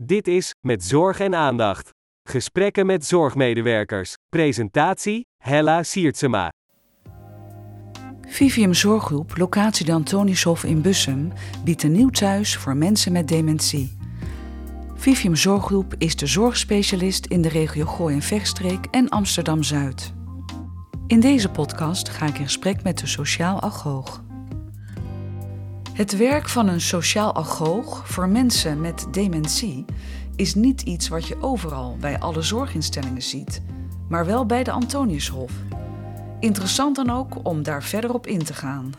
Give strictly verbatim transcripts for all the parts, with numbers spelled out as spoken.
Dit is Met Zorg en Aandacht. Gesprekken met zorgmedewerkers. Presentatie, Hella Siertsema. Vivium Zorggroep, locatie de Antoniushof in Bussum, biedt een nieuw thuis voor mensen met dementie. Vivium Zorggroep is de zorgspecialist in de regio Gooi- en Vechtstreek en Amsterdam-Zuid. In deze podcast ga ik in gesprek met de sociaal agoog. Het werk van een sociaal agoog voor mensen met dementie is niet iets wat je overal bij alle zorginstellingen ziet, maar wel bij de Antoniushof. Interessant dan ook om daar verder op in te gaan.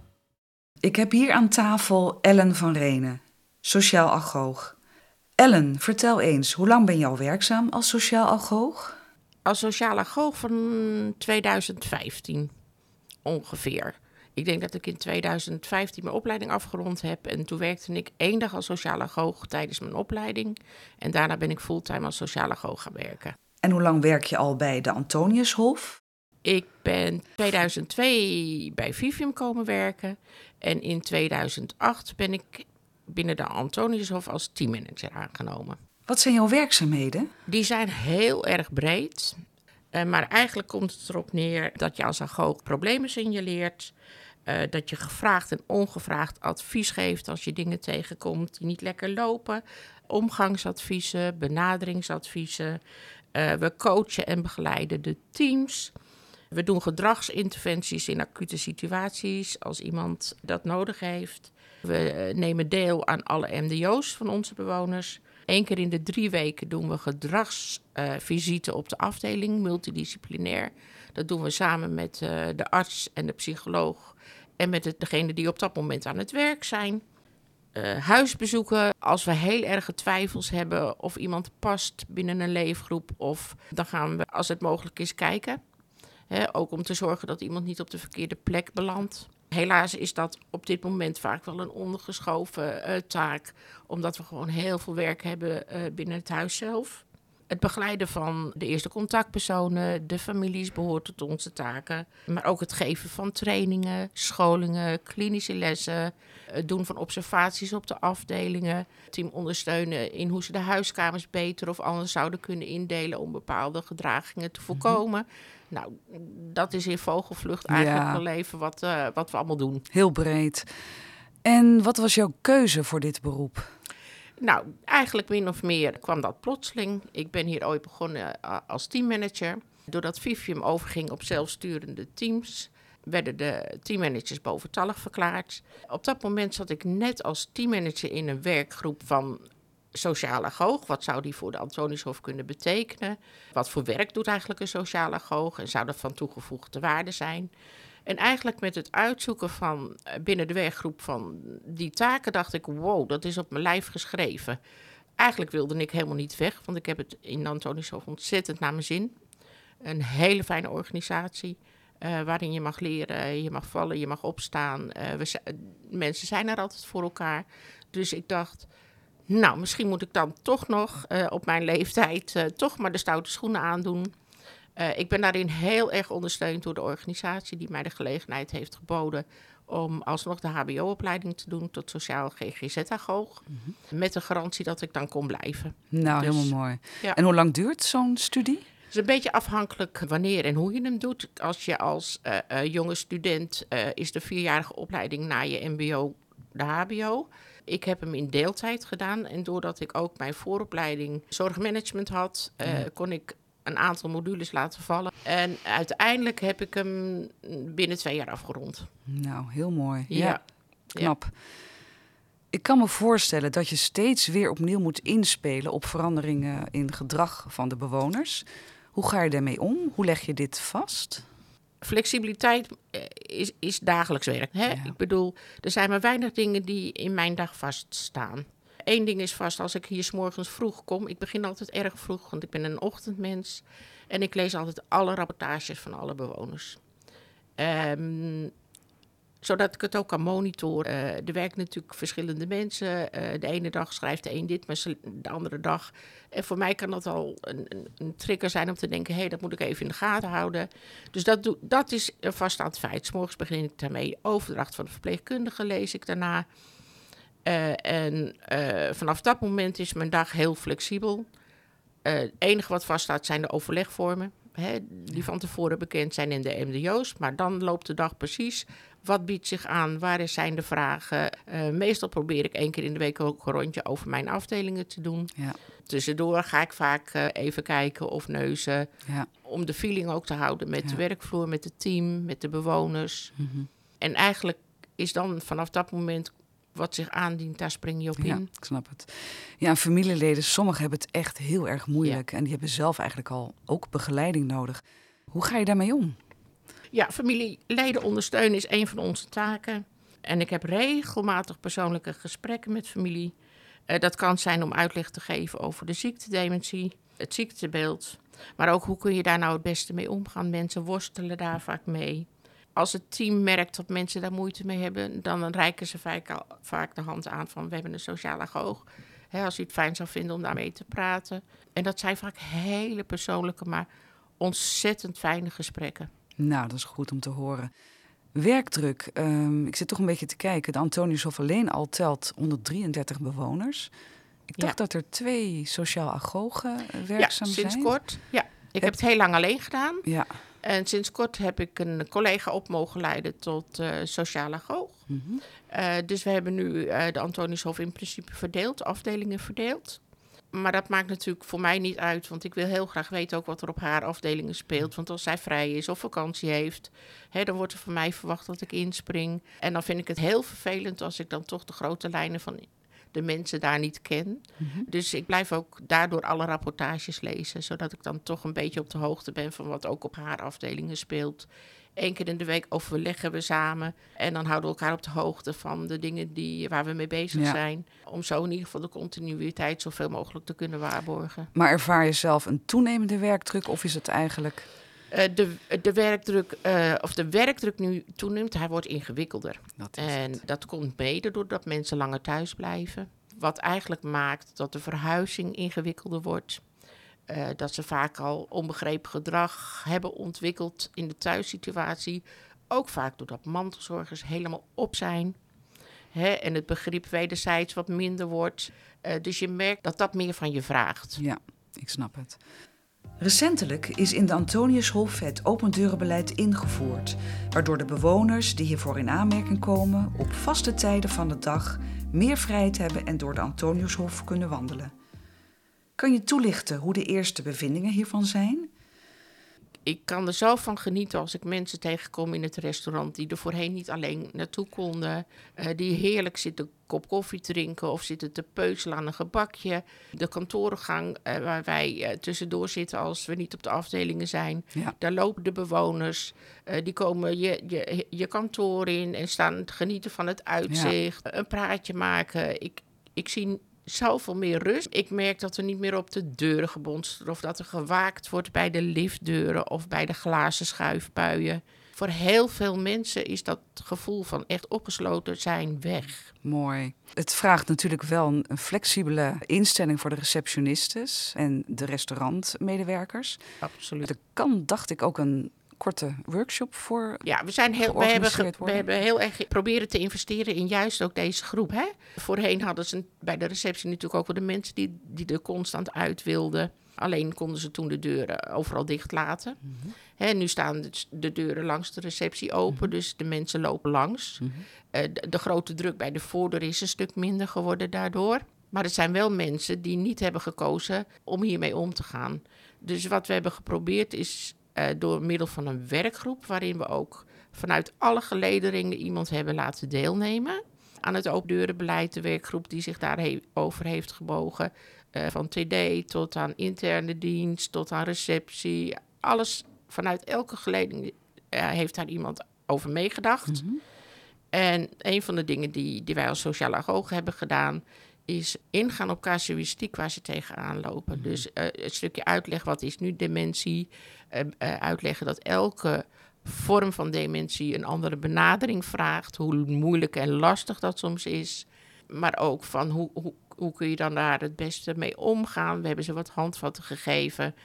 Ik heb hier aan tafel Ellen van Renen, sociaal agoog. Ellen, vertel eens, hoe lang ben je al werkzaam als sociaal agoog? Als sociaal agoog van tweeduizend vijftien ongeveer. Ik denk dat ik in tweeduizend vijftien mijn opleiding afgerond heb. En toen werkte ik één dag als sociaal agoog tijdens mijn opleiding. En daarna ben ik fulltime als sociaal agoog gaan werken. En hoe lang werk je al bij de Antoniushof? Ik ben tweeduizend twee bij Vivium komen werken. En in tweeduizend acht ben ik binnen de Antoniushof als teammanager aangenomen. Wat zijn jouw werkzaamheden? Die zijn heel erg breed. Uh, maar eigenlijk komt het erop neer dat je als agoog problemen signaleert. Uh, dat je gevraagd en ongevraagd advies geeft als je dingen tegenkomt die niet lekker lopen. Omgangsadviezen, benaderingsadviezen. Uh, we coachen en begeleiden de teams. We doen gedragsinterventies in acute situaties als iemand dat nodig heeft. We nemen deel aan alle M D O's van onze bewoners. Eén keer in de drie weken doen we gedragsvisite uh, op de afdeling, multidisciplinair. Dat doen we samen met uh, de arts en de psycholoog en met de, degene die op dat moment aan het werk zijn. Uh, huisbezoeken, als we heel erge twijfels hebben of iemand past binnen een leefgroep, of dan gaan we, als het mogelijk is, kijken. He, ook om te zorgen dat iemand niet op de verkeerde plek belandt. Helaas is dat op dit moment vaak wel een ondergeschoven uh, taak, omdat we gewoon heel veel werk hebben uh, binnen het huis zelf. Het begeleiden van de eerste contactpersonen, de families behoort tot onze taken. Maar ook het geven van trainingen, scholingen, klinische lessen, het doen van observaties op de afdelingen. Het team ondersteunen in hoe ze de huiskamers beter of anders zouden kunnen indelen om bepaalde gedragingen te voorkomen. Nou, dat is in vogelvlucht eigenlijk Ja. wel even wat, uh, wat we allemaal doen. Heel breed. En wat was jouw keuze voor dit beroep? Nou, eigenlijk min of meer kwam dat plotseling. Ik ben hier ooit begonnen uh, als teammanager. Doordat Vivium overging op zelfsturende teams, werden de teammanagers boventallig verklaard. Op dat moment zat ik net als teammanager in een werkgroep van sociaal agoog. Wat zou die voor de Antoniushof kunnen betekenen? Wat voor werk doet eigenlijk een sociaal agoog? En zou dat van toegevoegde waarde zijn? En eigenlijk met het uitzoeken van binnen de werkgroep van die taken dacht ik, wow, dat is op mijn lijf geschreven. Eigenlijk wilde ik helemaal niet weg, want ik heb het in de Antoniushof ontzettend naar mijn zin. Een hele fijne organisatie, uh, waarin je mag leren, je mag vallen, je mag opstaan. Uh, we, mensen zijn er altijd voor elkaar. Dus ik dacht, nou, misschien moet ik dan toch nog uh, op mijn leeftijd uh, toch maar de stoute schoenen aandoen. Uh, ik ben daarin heel erg ondersteund door de organisatie die mij de gelegenheid heeft geboden om alsnog de H B O-opleiding te doen tot sociaal G G Z-agoog. Mm-hmm. Met de garantie dat ik dan kon blijven. Nou, dus, helemaal mooi. Ja. En hoe lang duurt zo'n studie? Het is een beetje afhankelijk wanneer en hoe je hem doet. Als je als uh, uh, jonge student uh, is de vierjarige opleiding na je M B O de H B O. Ik heb hem in deeltijd gedaan en doordat ik ook mijn vooropleiding zorgmanagement had, uh, ja. kon ik een aantal modules laten vallen. En uiteindelijk heb ik hem binnen twee jaar afgerond. Nou, heel mooi. Ja, ja. knap. Ja. Ik kan me voorstellen dat je steeds weer opnieuw moet inspelen op veranderingen in gedrag van de bewoners. Hoe ga je daarmee om? Hoe leg je dit vast? Flexibiliteit is, is dagelijks werk. Hè? Ja. Ik bedoel, er zijn maar weinig dingen die in mijn dag vaststaan. Eén ding is vast, als ik hier 's morgens vroeg kom, ik begin altijd erg vroeg, want ik ben een ochtendmens. En ik lees altijd alle rapportages van alle bewoners. Um, zodat ik het ook kan monitoren. Uh, er werken natuurlijk verschillende mensen. Uh, de ene dag schrijft de een dit, maar de andere dag. En voor mij kan dat al een, een, een trigger zijn om te denken, hé, hey, dat moet ik even in de gaten houden. Dus dat, doe, dat is een vaststaand feit. 's Morgens begin ik daarmee. Overdracht van de verpleegkundige lees ik daarna. Uh, en uh, vanaf dat moment is mijn dag heel flexibel. Uh, het enige wat vaststaat zijn de overlegvormen. Hè, die van tevoren bekend zijn in de M D O's. Maar dan loopt de dag precies. Wat biedt zich aan? Waar zijn de vragen? Uh, meestal probeer ik één keer in de week ook een rondje over mijn afdelingen te doen. Ja. Tussendoor ga ik vaak uh, even kijken of neuzen. Ja. Om de feeling ook te houden met ja. de werkvloer, met het team, met de bewoners. Mm-hmm. En eigenlijk is dan vanaf dat moment wat zich aandient, daar spring je op in. Ja, ik snap het. Ja, familieleden, sommigen hebben het echt heel erg moeilijk. Ja. En die hebben zelf eigenlijk al ook begeleiding nodig. Hoe ga je daarmee om? Ja, familieleden ondersteunen is een van onze taken. En ik heb regelmatig persoonlijke gesprekken met familie. Uh, dat kan zijn om uitleg te geven over de ziektedementie, het ziektebeeld. Maar ook hoe kun je daar nou het beste mee omgaan. Mensen worstelen daar vaak mee. Als het team merkt dat mensen daar moeite mee hebben, dan reiken ze vaak, vaak de hand aan van we hebben een sociale agoog. He, als u het fijn zou vinden om daarmee te praten. En dat zijn vaak hele persoonlijke, maar ontzettend fijne gesprekken. Nou, dat is goed om te horen. Werkdruk. Um, ik zit toch een beetje te kijken. De Antoniushof alleen al telt honderddrieëndertig bewoners. Ik dacht ja. dat er twee sociaal agogen werkzaam ja, sinds zijn. Kort. Ja, ik heb, heb het heel lang alleen gedaan. Ja. En sinds kort heb ik een collega op mogen leiden tot uh, sociale agoog. Mm-hmm. Uh, dus we hebben nu uh, de Antoniushof in principe verdeeld, afdelingen verdeeld. Maar dat maakt natuurlijk voor mij niet uit, want ik wil heel graag weten ook wat er op haar afdelingen speelt. Want als zij vrij is of vakantie heeft, hè, dan wordt er van mij verwacht dat ik inspring. En dan vind ik het heel vervelend als ik dan toch de grote lijnen van de mensen daar niet ken. Mm-hmm. Dus ik blijf ook daardoor alle rapportages lezen, zodat ik dan toch een beetje op de hoogte ben van wat ook op haar afdelingen speelt. Eén keer in de week overleggen we samen en dan houden we elkaar op de hoogte van de dingen die, waar we mee bezig ja. zijn. Om zo in ieder geval de continuïteit zoveel mogelijk te kunnen waarborgen. Maar ervaar je zelf een toenemende werkdruk of is het eigenlijk... Uh, de, de werkdruk, uh, of de werkdruk nu toeneemt, hij wordt ingewikkelder. Dat is en het. Dat komt mede doordat mensen langer thuis blijven. Wat eigenlijk maakt dat de verhuizing ingewikkelder wordt. Uh, dat ze vaak al onbegrepen gedrag hebben ontwikkeld in de thuissituatie. Ook vaak doordat mantelzorgers helemaal op zijn. Hè, en het begrip wederzijds wat minder wordt. Uh, dus je merkt dat dat meer van je vraagt. Ja, ik snap het. Recentelijk is in de Antoniushof het opendeurenbeleid ingevoerd, waardoor de bewoners die hiervoor in aanmerking komen op vaste tijden van de dag meer vrijheid hebben en door de Antoniushof kunnen wandelen. Kan je toelichten hoe de eerste bevindingen hiervan zijn? Ik kan er zo van genieten als ik mensen tegenkom in het restaurant die er voorheen niet alleen naartoe konden. Uh, die heerlijk zitten kop koffie drinken of zitten te peuzelen aan een gebakje. De kantorengang uh, waar wij uh, tussendoor zitten als we niet op de afdelingen zijn. Ja. Daar lopen de bewoners. Uh, die komen je, je, je kantoor in en staan te genieten van het uitzicht. Ja. Een praatje maken. Ik, ik zie... zoveel meer rust. Ik merk dat er niet meer op de deuren gebonst wordt of dat er gewaakt wordt bij de liftdeuren of bij de glazen schuifpuien. Voor heel veel mensen is dat gevoel van echt opgesloten zijn weg. Mooi. Het vraagt natuurlijk wel een, een flexibele instelling voor de receptionistes en de restaurantmedewerkers. Absoluut. Er kan, dacht ik, ook een korte workshop voor. Ja, we zijn heel, we hebben, ge, we hebben heel erg proberen te investeren in juist ook deze groep. Hè? Voorheen hadden ze bij de receptie natuurlijk ook wel de mensen die, die er constant uit wilden. Alleen konden ze toen de deuren overal dicht laten. Mm-hmm. Hè, nu staan de, de deuren langs de receptie open, mm-hmm. dus de mensen lopen langs. Mm-hmm. Uh, de, de grote druk bij de voordeur is een stuk minder geworden daardoor. Maar het zijn wel mensen die niet hebben gekozen om hiermee om te gaan. Dus wat we hebben geprobeerd is uh, door middel van een werkgroep, waarin we ook vanuit alle gelederingen iemand hebben laten deelnemen aan het opendeurenbeleid, de werkgroep die zich daarover heeft gebogen. Uh, van T D tot aan interne dienst, tot aan receptie. Alles vanuit elke geleding uh, heeft daar iemand over meegedacht. Mm-hmm. En een van de dingen die, die wij als sociale agogen hebben gedaan is ingaan op casuïstiek waar ze tegenaan lopen. Mm-hmm. Dus uh, een stukje uitleg, wat is nu dementie? Uh, uh, uitleggen dat elke vorm van dementie een andere benadering vraagt. Hoe moeilijk en lastig dat soms is. Maar ook van hoe, hoe, hoe kun je dan daar het beste mee omgaan. We hebben ze wat handvatten gegeven.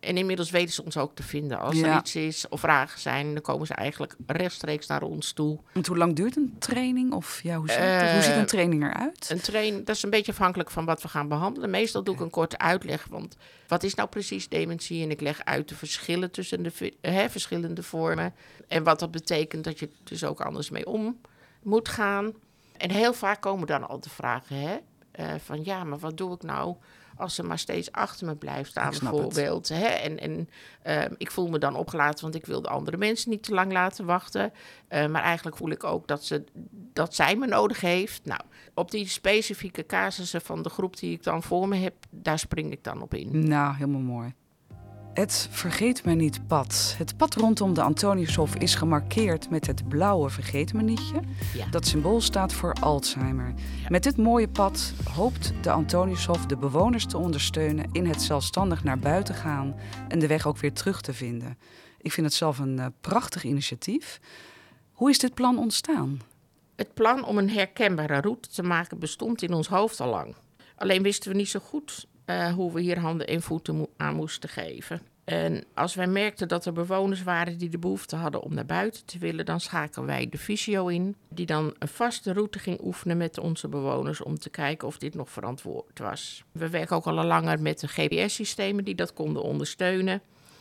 En inmiddels weten ze ons ook te vinden. Als Ja. er iets is of vragen zijn, dan komen ze eigenlijk rechtstreeks naar ons toe. Want hoe lang duurt een training? Of ja, hoe, ziet het? Eh, hoe ziet een training eruit? Een train, dat is een beetje afhankelijk van wat we gaan behandelen. Meestal doe ik een korte uitleg, want wat is nou precies dementie? En ik leg uit de verschillen tussen de vi- hè, verschillende vormen. En wat dat betekent dat je er dus ook anders mee om moet gaan. En heel vaak komen dan al de vragen, hè? Uh, van ja, maar wat doe ik nou als ze maar steeds achter me blijft staan, Ik snap bijvoorbeeld. Hè? En, en uh, ik voel me dan opgelaten, want ik wil de andere mensen niet te lang laten wachten. Uh, maar eigenlijk voel ik ook dat, ze, dat zij me nodig heeft. Nou, op die specifieke casussen van de groep die ik dan voor me heb, daar spring ik dan op in. Nou, helemaal mooi. Het Vergeet Me Niet pad. Het pad rondom de Antoniushof is gemarkeerd met het blauwe Vergeet Me Nietje. Ja. Dat symbool staat voor Alzheimer. Ja. Met dit mooie pad hoopt de Antoniushof de bewoners te ondersteunen in het zelfstandig naar buiten gaan en de weg ook weer terug te vinden. Ik vind het zelf een uh, prachtig initiatief. Hoe is dit plan ontstaan? Het plan om een herkenbare route te maken bestond in ons hoofd al lang. Alleen wisten we niet zo goed uh, hoe we hier handen en voeten mo- aan moesten geven. En als wij merkten dat er bewoners waren die de behoefte hadden om naar buiten te willen, dan schakelden wij de fysio in, die dan een vaste route ging oefenen met onze bewoners om te kijken of dit nog verantwoord was. We werken ook al langer met de G P S-systemen die dat konden ondersteunen.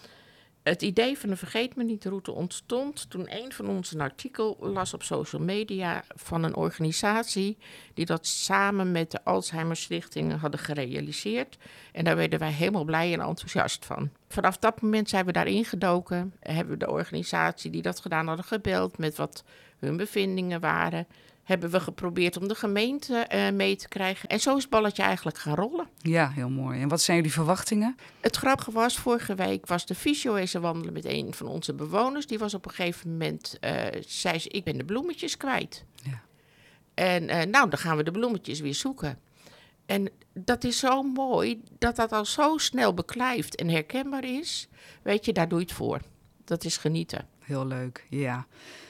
Het idee van de Vergeet Me Niet route ontstond toen een van ons een artikel las op social media van een organisatie die dat samen met de Alzheimer Stichting hadden gerealiseerd. En daar werden wij helemaal blij en enthousiast van. Vanaf dat moment zijn we daarin gedoken, hebben we de organisatie die dat gedaan hadden gebeld met wat hun bevindingen waren. Hebben we geprobeerd om de gemeente uh, mee te krijgen. En zo is het balletje eigenlijk gaan rollen. Ja, heel mooi. En wat zijn jullie verwachtingen? Het grappige was, vorige week was de fysio eens wandelen met een van onze bewoners. Die was op een gegeven moment, uh, zei ze, ik ben de bloemetjes kwijt. Ja. En uh, nou, dan gaan we de bloemetjes weer zoeken. En dat is zo mooi, dat dat al zo snel beklijft en herkenbaar is. Weet je, daar doe je het voor. Dat is genieten. Heel leuk, ja.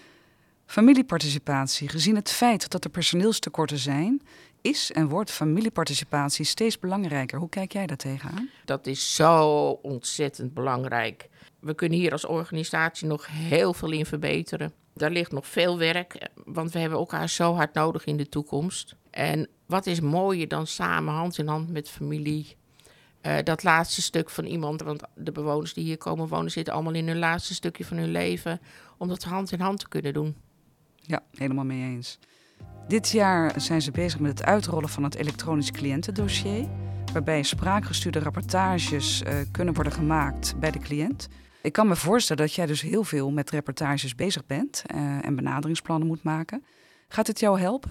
Familieparticipatie. Gezien het feit dat er personeelstekorten zijn, is en wordt familieparticipatie steeds belangrijker. Hoe kijk jij daar tegenaan? Dat is zo ontzettend belangrijk. We kunnen hier als organisatie nog heel veel in verbeteren. Daar ligt nog veel werk, want we hebben elkaar zo hard nodig in de toekomst. En wat is mooier dan samen hand in hand met familie. Uh, dat laatste stuk van iemand, want de bewoners die hier komen wonen zitten allemaal in hun laatste stukje van hun leven, om dat hand in hand te kunnen doen. Ja, helemaal mee eens. Dit jaar zijn ze bezig met het uitrollen van het elektronisch cliëntendossier, waarbij spraakgestuurde rapportages uh, kunnen worden gemaakt bij de cliënt. Ik kan me voorstellen dat jij dus heel veel met reportages bezig bent uh, en benaderingsplannen moet maken. Gaat het jou helpen?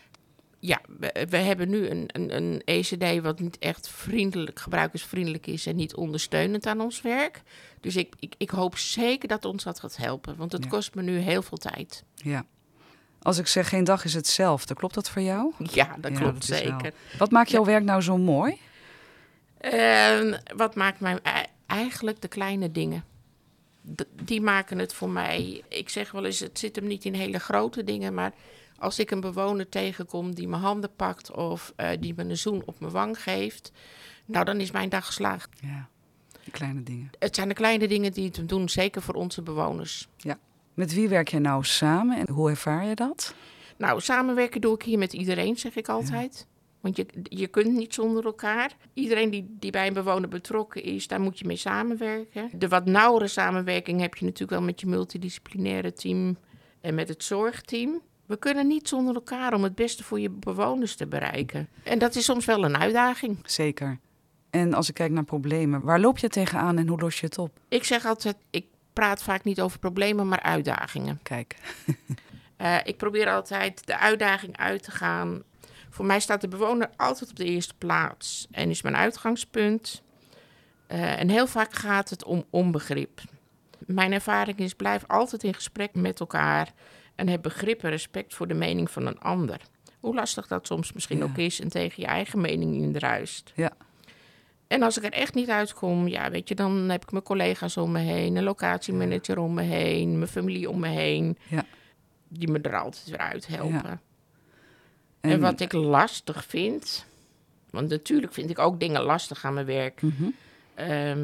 Ja, we, we hebben nu een, een, een E C D wat niet echt vriendelijk, gebruikersvriendelijk is en niet ondersteunend aan ons werk. Dus ik, ik, ik hoop zeker dat ons dat gaat helpen, want het ja. kost me nu heel veel tijd. Ja. Als ik zeg geen dag is hetzelfde, klopt dat voor jou? Ja, dat ja, klopt dat zeker. Wat maakt jouw ja. werk nou zo mooi? Uh, wat maakt mij eigenlijk de kleine dingen. D- die maken het voor mij. Ik zeg wel eens, het zit hem niet in hele grote dingen, maar als ik een bewoner tegenkom die mijn handen pakt of uh, die me een zoen op mijn wang geeft, nou dan is mijn dag geslaagd. Ja, de kleine dingen. Het zijn de kleine dingen die het doen, zeker voor onze bewoners. Ja. Met wie werk je nou samen en hoe ervaar je dat? Nou, samenwerken doe ik hier met iedereen, zeg ik altijd. Ja. Want je, je kunt niet zonder elkaar. Iedereen die, die bij een bewoner betrokken is, daar moet je mee samenwerken. De wat nauwere samenwerking heb je natuurlijk wel met je multidisciplinaire team en met het zorgteam. We kunnen niet zonder elkaar om het beste voor je bewoners te bereiken. En dat is soms wel een uitdaging. Zeker. En als ik kijk naar problemen, waar loop je tegenaan en hoe los je het op? Ik zeg altijd, ik praat vaak niet over problemen, maar uitdagingen. Kijk. uh, ik probeer altijd de uitdaging uit te gaan. Voor mij staat de bewoner altijd op de eerste plaats en is mijn uitgangspunt. Uh, en heel vaak gaat het om onbegrip. Mijn ervaring is, blijf altijd in gesprek met elkaar en heb begrip en respect voor de mening van een ander. Hoe lastig dat soms misschien ja. ook is en tegen je eigen mening indruist. Ja. En als ik er echt niet uitkom, ja, weet je, dan heb ik mijn collega's om me heen, een locatiemanager om me heen, mijn familie om me heen, ja. die me er altijd weer uit helpen. Ja. En, en wat ik lastig vind, want natuurlijk vind ik ook dingen lastig aan mijn werk, Mm-hmm. um,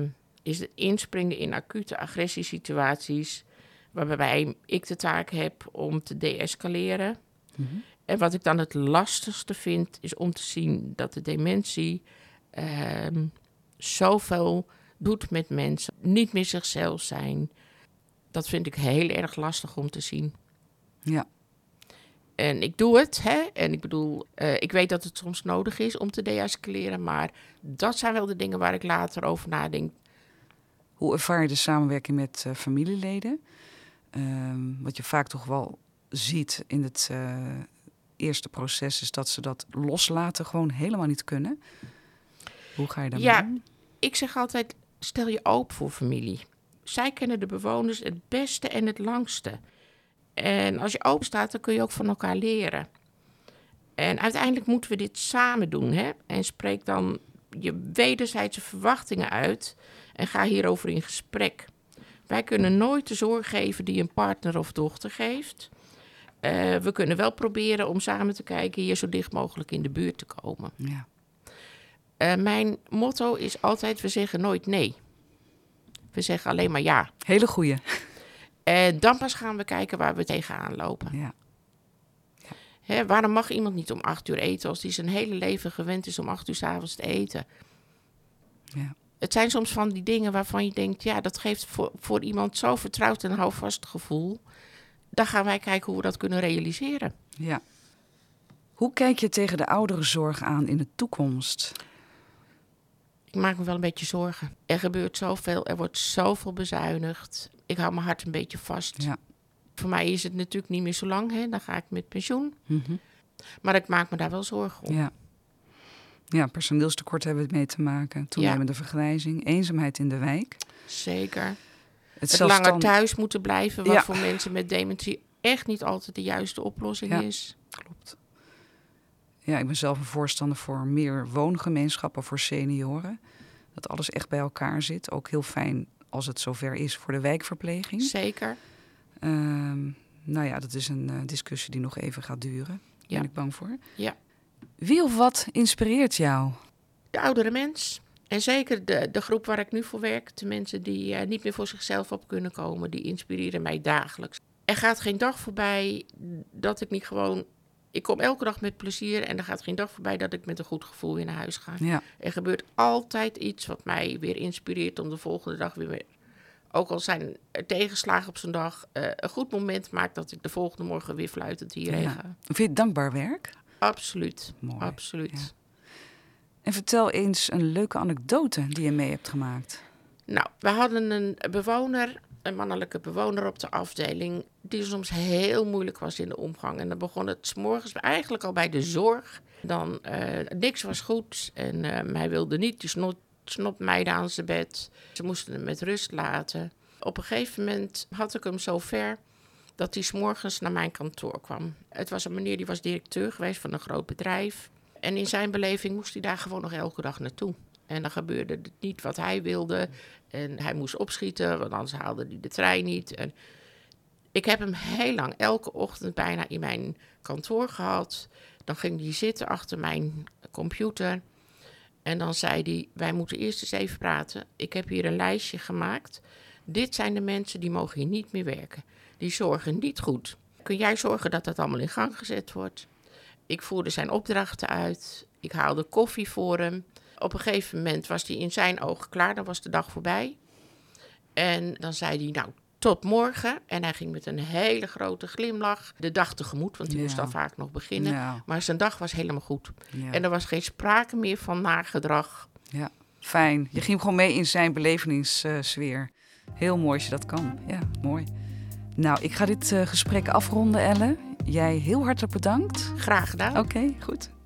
is het inspringen in acute agressiesituaties, waarbij ik de taak heb om te deescaleren. Mm-hmm. En wat ik dan het lastigste vind, is om te zien dat de dementie uh, zoveel doet met mensen, niet meer zichzelf zijn. Dat vind ik heel erg lastig om te zien. Ja. En ik doe het, hè. En ik bedoel, uh, ik weet dat het soms nodig is om te deescaleren, maar dat zijn wel de dingen waar ik later over nadenk. Hoe ervaar je de samenwerking met uh, familieleden? Uh, wat je vaak toch wel ziet in het uh, eerste proces is dat ze dat loslaten gewoon helemaal niet kunnen. Hoe ga je daarmee ja, om? Ik zeg altijd, stel je open voor familie. Zij kennen de bewoners het beste en het langste. En als je open staat, dan kun je ook van elkaar leren. En uiteindelijk moeten we dit samen doen, hè? En spreek dan je wederzijdse verwachtingen uit en ga hierover in gesprek. Wij kunnen nooit de zorg geven die een partner of dochter geeft. Uh, we kunnen wel proberen om samen te kijken hier zo dicht mogelijk in de buurt te komen. Ja. Uh, mijn motto is altijd, we zeggen nooit nee. We zeggen alleen maar ja. Hele goeie. En dan pas gaan we kijken waar we tegenaan lopen. Ja. Ja. Hè, waarom mag iemand niet om acht uur eten als hij zijn hele leven gewend is om acht uur 's avonds te eten? Ja. Het zijn soms van die dingen waarvan je denkt, ja, dat geeft voor, voor iemand zo vertrouwd en houvast gevoel. Dan gaan wij kijken hoe we dat kunnen realiseren. Ja. Hoe kijk je tegen de ouderenzorg aan in de toekomst? Ik maak me wel een beetje zorgen. Er gebeurt zoveel, er wordt zoveel bezuinigd. Ik hou mijn hart een beetje vast. Ja. Voor mij is het natuurlijk niet meer zo lang, hè? Dan ga ik met pensioen. Mm-hmm. Maar ik maak me daar wel zorgen om. Ja. Ja, personeelstekort hebben we mee te maken. Toenemende ja. vergrijzing, eenzaamheid in de wijk. Zeker. Het, het zelfstand... langer thuis moeten blijven, wat ja. voor mensen met dementie echt niet altijd de juiste oplossing ja. is. Klopt. Ja, ik ben zelf een voorstander voor meer woongemeenschappen voor senioren. Dat alles echt bij elkaar zit. Ook heel fijn als het zover is voor de wijkverpleging. Zeker. Uh, nou ja, dat is een uh, discussie die nog even gaat duren. Daar ja. ben ik bang voor. Ja. Wie of wat inspireert jou? De oudere mens. En zeker de, de groep waar ik nu voor werk. De mensen die uh, niet meer voor zichzelf op kunnen komen. Die inspireren mij dagelijks. Er gaat geen dag voorbij dat ik niet gewoon... Ik kom elke dag met plezier en er gaat geen dag voorbij dat ik met een goed gevoel weer naar huis ga. Ja. Er gebeurt altijd iets wat mij weer inspireert om de volgende dag weer... Ook al zijn er tegenslagen op zo'n dag, uh, een goed moment maakt dat ik de volgende morgen weer fluitend hierheen ja. ga. Vind je het dankbaar werk? Absoluut. Mooi. Absoluut. Ja. En vertel eens een leuke anekdote die je mee hebt gemaakt. Nou, we hadden een bewoner, een mannelijke bewoner op de afdeling, die soms heel moeilijk was in de omgang. En dan begon het 's morgens eigenlijk al bij de zorg. Dan, uh, niks was goed en uh, hij wilde niet, die snot, snotmeiden aan zijn bed. Ze moesten hem met rust laten. Op een gegeven moment had ik hem zo ver dat hij 's morgens naar mijn kantoor kwam. Het was een meneer die was directeur geweest van een groot bedrijf. En in zijn beleving moest hij daar gewoon nog elke dag naartoe. En dan gebeurde het niet wat hij wilde. En hij moest opschieten, want anders haalde hij de trein niet. En ik heb hem heel lang, elke ochtend bijna in mijn kantoor gehad. Dan ging hij zitten achter mijn computer. En dan zei hij, wij moeten eerst eens even praten. Ik heb hier een lijstje gemaakt. Dit zijn de mensen die mogen hier niet meer werken. Die zorgen niet goed. Kun jij zorgen dat dat allemaal in gang gezet wordt? Ik voerde zijn opdrachten uit. Ik haalde koffie voor hem. Op een gegeven moment was hij in zijn ogen klaar. Dan was de dag voorbij. En dan zei hij, nou, tot morgen. En hij ging met een hele grote glimlach de dag tegemoet. Want die ja. moest dan vaak nog beginnen. Ja. Maar zijn dag was helemaal goed. Ja. En er was geen sprake meer van nagedrag. Ja, fijn. Je ging gewoon mee in zijn belevingssfeer. Heel mooi als je dat kan. Ja, mooi. Nou, ik ga dit uh, gesprek afronden, Elle. Jij heel hartelijk bedankt. Graag gedaan. Oké, okay, goed.